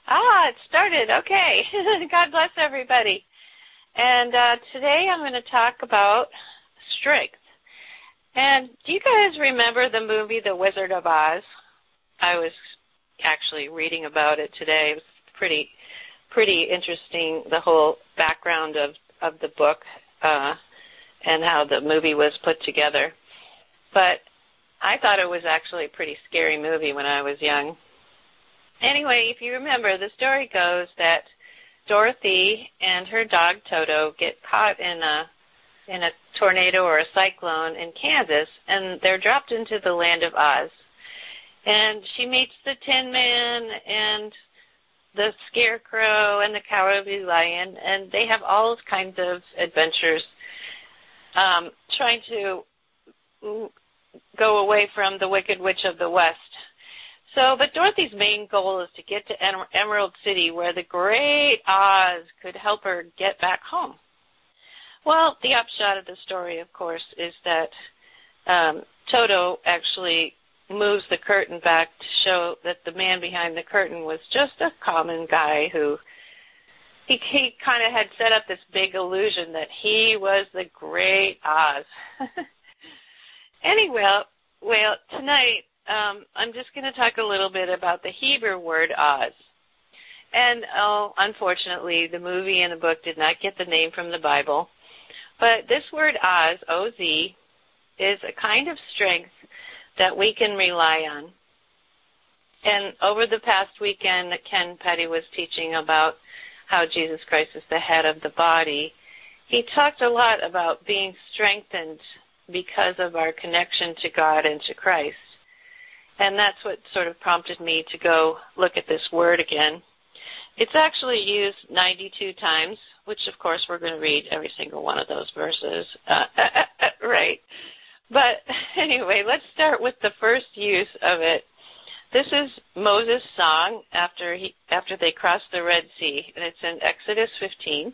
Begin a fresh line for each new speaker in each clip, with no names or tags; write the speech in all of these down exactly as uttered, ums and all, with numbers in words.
Ah, it started. Okay. God bless everybody. And uh, today I'm going to talk about strength. And do you guys remember the movie The Wizard of Oz? I was actually reading about it today. It was pretty pretty interesting, the whole background of, of the book uh, and how the movie was put together. But I thought it was actually a pretty scary movie when I was young. Anyway, if you remember, the story goes that Dorothy and her dog Toto get caught in a in a tornado or a cyclone in Kansas, and they're dropped into the land of Oz. And she meets the Tin Man and the Scarecrow and the Cowardly Lion, and they have all kinds of adventures um, trying to go away from the Wicked Witch of the West. So, but Dorothy's main goal is to get to Emerald City, where the great Oz could help her get back home. Well, the upshot of the story, of course, is that um, Toto actually moves the curtain back to show that the man behind the curtain was just a common guy who he, he kind of had set up this big illusion that he was the great Oz. Anyway, well, tonight um, I'm just going to talk a little bit about the Hebrew word Oz. And, oh, unfortunately, the movie and the book did not get the name from the Bible. But this word Oz, O Z, is a kind of strength that we can rely on. And over the past weekend, Ken Petty was teaching about how Jesus Christ is the head of the body. He talked a lot about being strengthened because of our connection to God and to Christ. And that's what sort of prompted me to go look at this word again. It's actually used ninety-two times, which, of course, we're going to read every single one of those verses. Uh, uh, uh, uh, right. But anyway, let's start with the first use of it. This is Moses' song after he after they crossed the Red Sea, and it's in Exodus fifteen.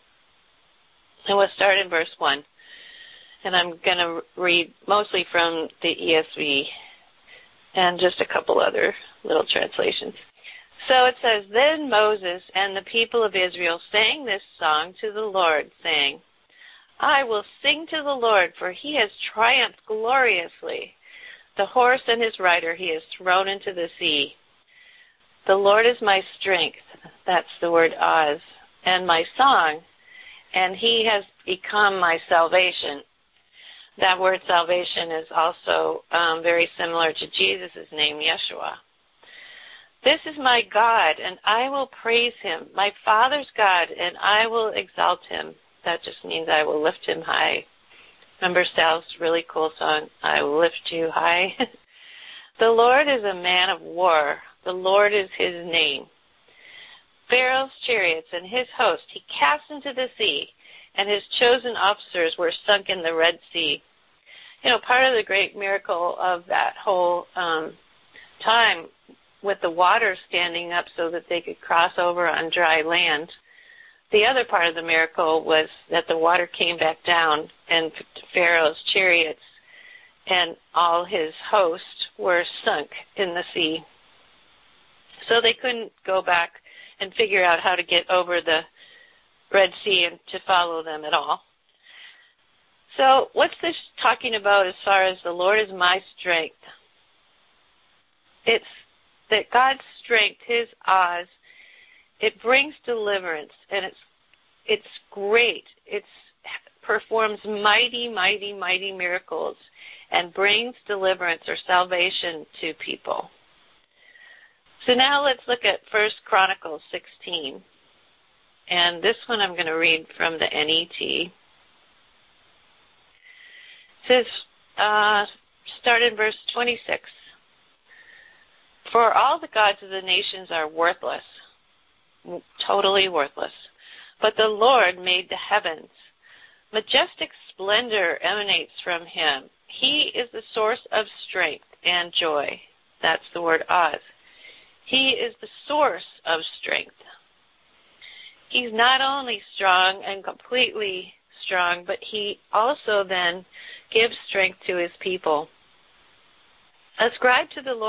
And we'll start in verse one. And I'm going to read mostly from the E S V and just a couple other little translations. So it says, Then Moses and the people of Israel sang this song to the Lord, saying, I will sing to the Lord, for he has triumphed gloriously. The horse and his rider he has thrown into the sea. The Lord is my strength, that's the word Oz, and my song, and he has become my salvation. That word salvation is also um, very similar to Jesus' name, Yeshua. This is my God, and I will praise him, my Father's God, and I will exalt him. That just means I will lift him high. Remember Sal's really cool song, I will lift you high? The Lord is a man of war. The Lord is his name. Pharaoh's chariots and his host he cast into the sea, and his chosen officers were sunk in the Red Sea. You know, part of the great miracle of that whole um, time with the water standing up so that they could cross over on dry land, the other part of the miracle was that the water came back down and Pharaoh's chariots and all his host were sunk in the sea. So they couldn't go back and figure out how to get over the Red Sea and to follow them at all. So what's this talking about as far as the Lord is my strength? It's that God's strength, his Oz, it brings deliverance, and it's it's great. It performs mighty, mighty, mighty miracles and brings deliverance or salvation to people. So now let's look at First Chronicles sixteen. And this one I'm going to read from the N E T. It says, uh, start in verse twenty-six. For all the gods of the nations are worthless, totally worthless. But the Lord made the heavens. Majestic splendor emanates from him. He is the source of strength and joy. That's the word Oz. He is the source of strength. He's not only strong and completely strong, but he also then gives strength to his people. Ascribe to the Lord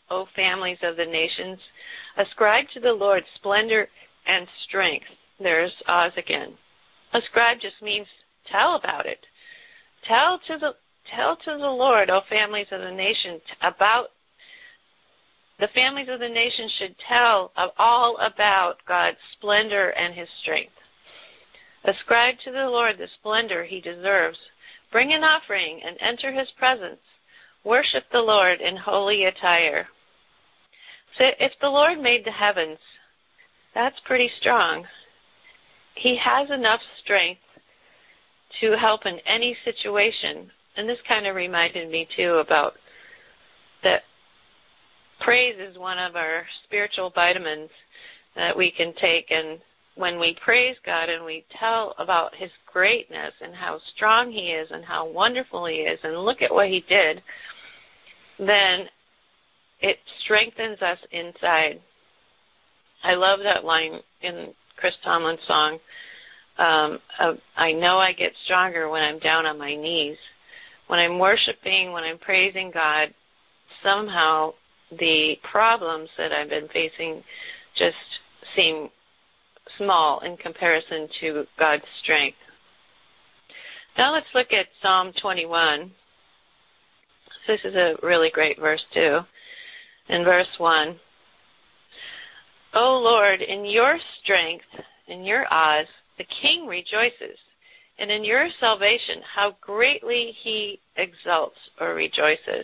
O families of the nations. Ascribe to the Lord splendor and strength. There's Oz again. Ascribe just means tell about it. Tell to the tell to the Lord, O families of the nation, about the families of the nation should tell of all about God's splendor and his strength. Ascribe to the Lord the splendor he deserves. Bring an offering and enter his presence. Worship the Lord in holy attire. So if the Lord made the heavens, that's pretty strong. He has enough strength to help in any situation. And this kind of reminded me, too, about that praise is one of our spiritual vitamins that we can take. And when we praise God and we tell about his greatness and how strong he is and how wonderful he is and look at what he did, then it strengthens us inside. I love that line in Chris Tomlin's song, um, of, I know I get stronger when I'm down on my knees. When I'm worshiping, when I'm praising God, somehow the problems that I've been facing just seem small in comparison to God's strength. Now let's look at Psalm twenty-one. This is a really great verse too. In verse one, O Lord, in your strength, in your Oz, the king rejoices, and in your salvation, how greatly he exults or rejoices.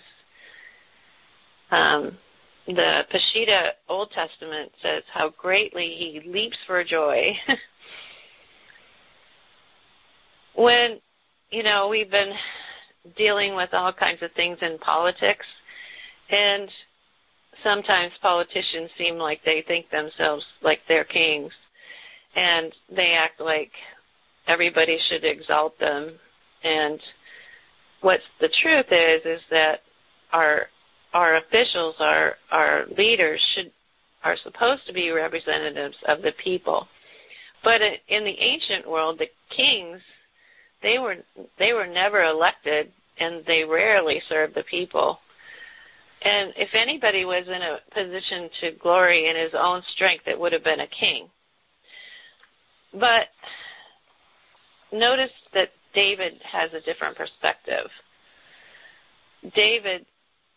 Um, the Peshitta Old Testament says how greatly he leaps for joy. When, you know, we've been dealing with all kinds of things in politics, and sometimes politicians seem like they think themselves like they're kings, and they act like everybody should exalt them. And what's the truth is, is that our our officials, our our leaders should are supposed to be representatives of the people. But in the ancient world, the kings, they were they were never elected, and they rarely served the people. And if anybody was in a position to glory in his own strength, it would have been a king. But notice that David has a different perspective. David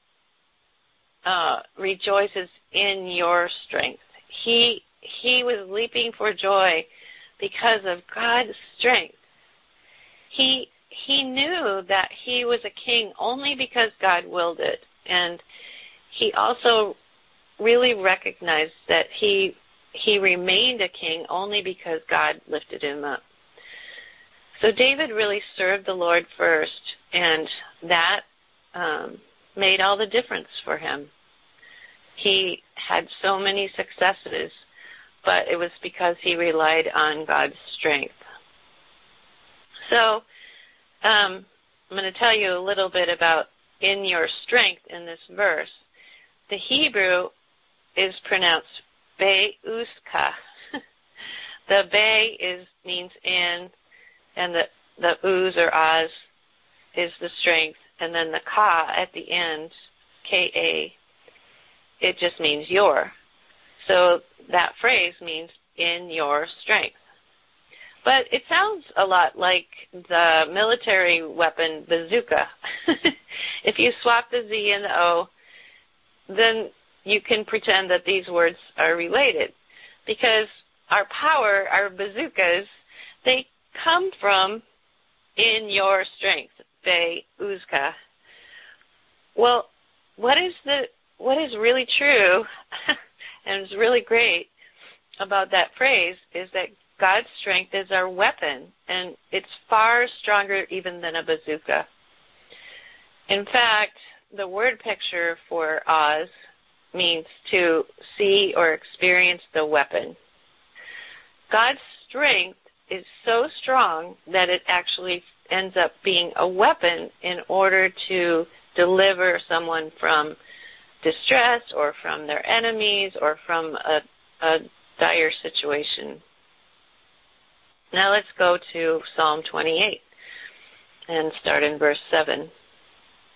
uh, rejoices in your strength. He he was leaping for joy because of God's strength. He he knew that he was a king only because God willed it. And he also really recognized that he he remained a king only because God lifted him up. So David really served the Lord first, and that um, made all the difference for him. He had so many successes, but it was because he relied on God's strength. So um, I'm going to tell you a little bit about in your strength in this verse. The Hebrew is pronounced Be'uska. The Be is means in, and the, the Uz or Oz is the strength, and then the Ka at the end, K A, it just means your. So that phrase means in your strength. But it sounds a lot like the military weapon bazooka. If you swap the Z and the O, then you can pretend that these words are related. Because our power, our bazookas, they come from in your strength, Be Uzka. Well, what is the what is really true and is really great about that phrase is that God's strength is our weapon, and it's far stronger even than a bazooka. In fact, the word picture for Oz means to see or experience the weapon. God's strength is so strong that it actually ends up being a weapon in order to deliver someone from distress or from their enemies or from a, a dire situation. Now let's go to Psalm twenty-eight and start in verse seven.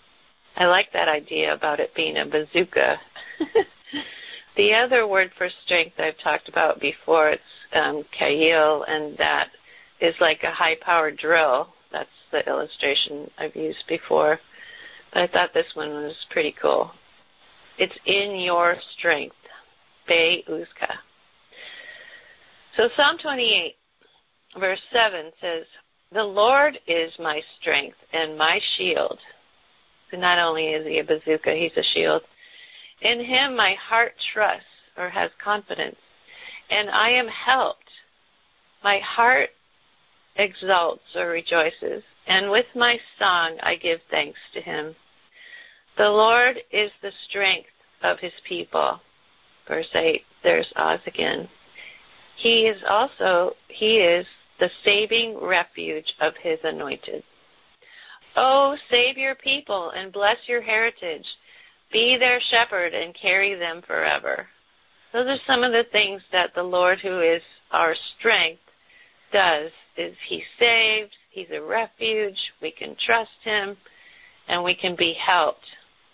I like that idea about it being a bazooka. The other word for strength I've talked about before, it's um, kayil, and that is like a high-powered drill. That's the illustration I've used before. But I thought this one was pretty cool. It's in your strength, Be Uzka. So Psalm twenty-eight, verse seven says, "The Lord is my strength and my shield." So not only is he a bazooka, he's a shield. "In him my heart trusts," or has confidence, "and I am helped. My heart exults or rejoices, and with my song I give thanks to him. The Lord is the strength of his people." Verse eight, there's Oz again. He is also, he is the saving refuge of his anointed. "Oh, save your people and bless your heritage. Be their shepherd and carry them forever." Those are some of the things that the Lord, who is our strength, does. Is he saves, he's a refuge, we can trust him, and we can be helped.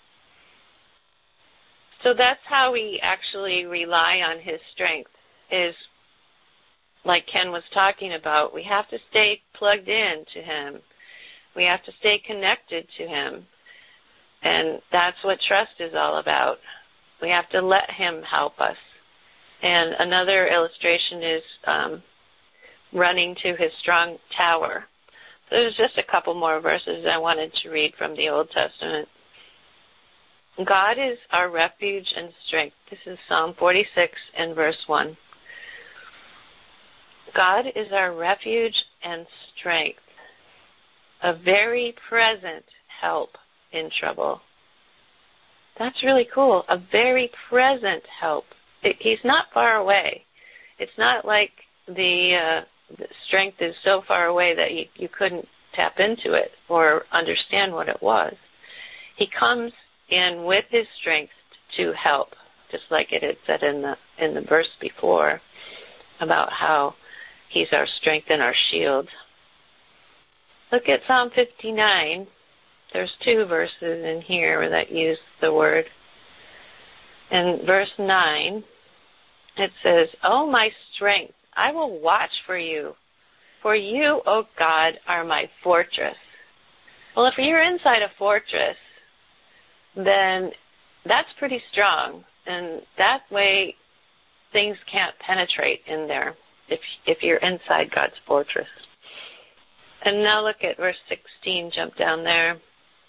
So that's how we actually rely on his strength, is like Ken was talking about, we have to stay plugged in to him. We have to stay connected to him. And that's what trust is all about. We have to let him help us. And another illustration is um, running to his strong tower. So there's just a couple more verses I wanted to read from the Old Testament. God is our refuge and strength. This is Psalm forty-six and verse one. God is our refuge and strength, a very present help in trouble. That's really cool. A very present help. It, he's not far away. It's not like the, uh, the strength is so far away that you, you couldn't tap into it or understand what it was. He comes in with his strength to help, just like it had said in the in the verse before about how he's our strength and our shield. Look at Psalm fifty-nine. There's two verses in here that use the word. In verse nine, it says, "Oh, my strength, I will watch for you. For you, O God, are my fortress." Well, if you're inside a fortress, then that's pretty strong. And that way, things can't penetrate in there if if you're inside God's fortress. And now look at verse sixteen, jump down there.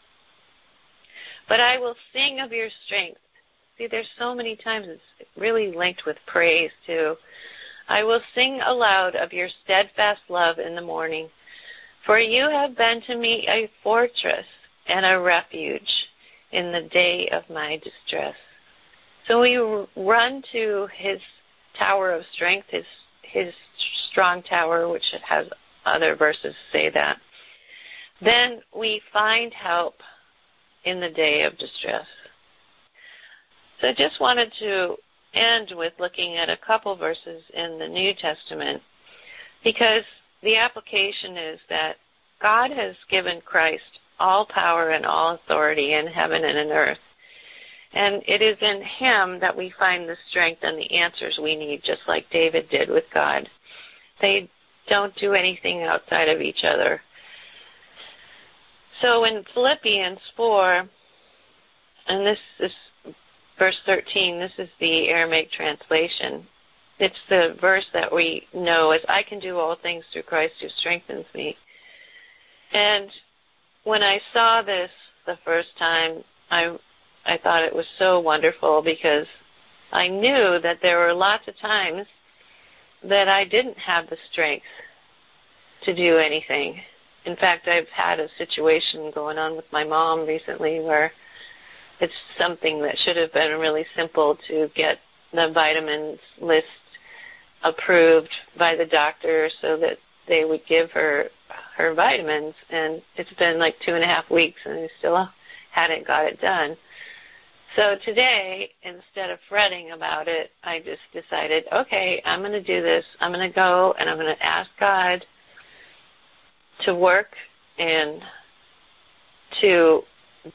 "But I will sing of your strength." See, there's so many times it's really linked with praise, too. "I will sing aloud of your steadfast love in the morning. For you have been to me a fortress and a refuge in the day of my distress." So we run to his tower of strength, his his strong tower, which has other verses say that. Then we find help in the day of distress. So I just wanted to end with looking at a couple verses in the New Testament, because the application is that God has given Christ all power and all authority in heaven and in earth. And it is in him that we find the strength and the answers we need, just like David did with God. They don't do anything outside of each other. So in Philippians four, and this is verse thirteen, this is the Aramaic translation. It's the verse that we know as, "I can do all things through Christ who strengthens me." And when I saw this the first time, I I thought it was so wonderful, because I knew that there were lots of times that I didn't have the strength to do anything. In fact, I've had a situation going on with my mom recently where it's something that should have been really simple to get the vitamins list approved by the doctor so that they would give her her vitamins, and it's been like two and a half weeks and I still hadn't got it done. So today, instead of fretting about it, I just decided, okay, I'm going to do this. I'm going to go and I'm going to ask God to work and to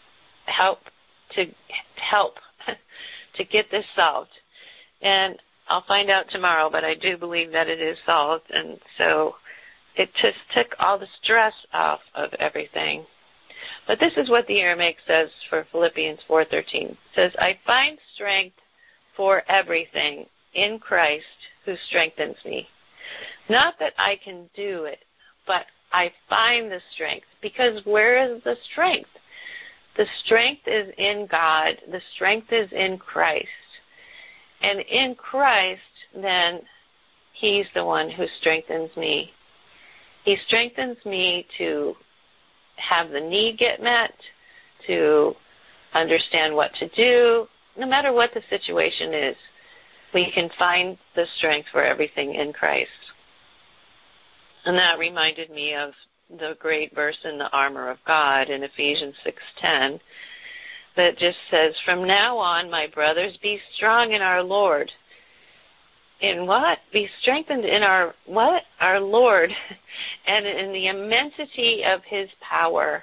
help to help to get this solved. And I'll find out tomorrow, but I do believe that it is solved. And so it just took all the stress off of everything. But this is what the Aramaic says for Philippians four thirteen. It says, I find strength for everything in Christ who strengthens me. Not that I can do it, but I find the strength. Because where is the strength? The strength is in God. The strength is in Christ. And in Christ, then, He's the one who strengthens me. He strengthens me to have the need get met, to understand what to do. No matter what the situation is, we can find the strength for everything in Christ. And that reminded me of the great verse in the armor of God in Ephesians six ten that just says, from now on, my brothers, be strong in our Lord. In what? Be strengthened in our what? Our Lord, and in the immensity of His power.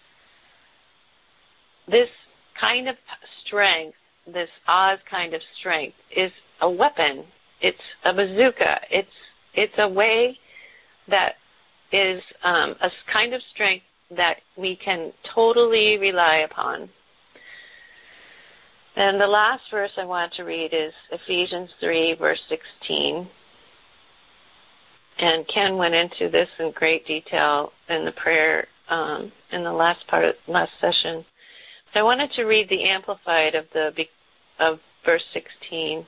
This kind of strength, this Oz kind of strength, is a weapon. It's a bazooka. It's it's a way that is um, a kind of strength that we can totally rely upon. And the last verse I want to read is Ephesians three, verse sixteen. And Ken went into this in great detail in the prayer um, in the last part of last session. So I wanted to read the Amplified of the of verse sixteen.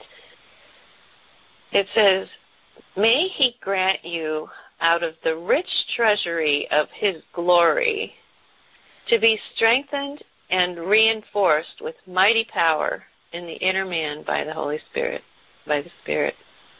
It says, may He grant you out of the rich treasury of His glory to be strengthened and reinforced with mighty power in the inner man by the Holy Spirit, by the Spirit.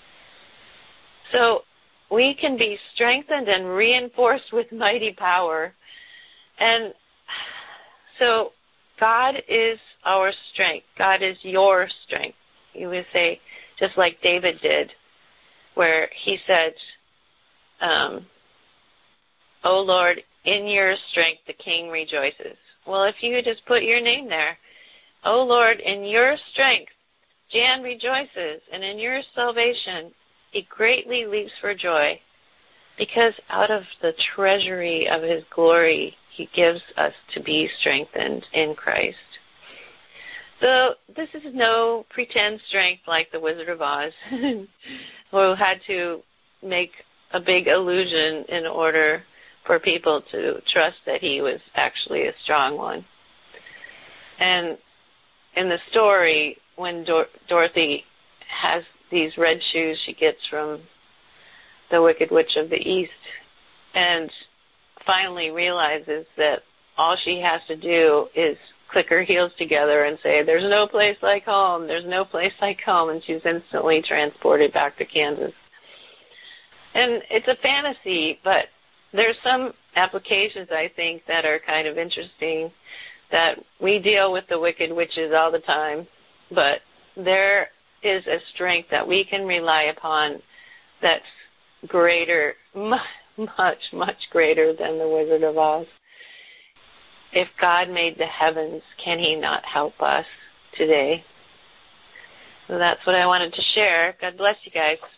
So we can be strengthened and reinforced with mighty power. And so God is our strength. God is your strength. You would say, just like David did, where he said, um, O Lord, in your strength the king rejoices. Well, if you just put your name there, O Lord, in your strength Jan rejoices, and in your salvation he greatly leaps for joy, because out of the treasury of His glory He gives us to be strengthened in Christ. So this is no pretend strength like the Wizard of Oz, who had to make a big illusion in order for people to trust that he was actually a strong one. And in the story, when Dor- Dorothy has these red shoes she gets from the Wicked Witch of the East, and finally realizes that all she has to do is click her heels together and say, there's no place like home, there's no place like home, and she's instantly transported back to Kansas. And it's a fantasy, but there's some applications, I think, that are kind of interesting, that we deal with the wicked witches all the time, but there is a strength that we can rely upon that's greater, much, much greater than the Wizard of Oz. If God made the heavens, can He not help us today? So that's what I wanted to share. God bless you guys.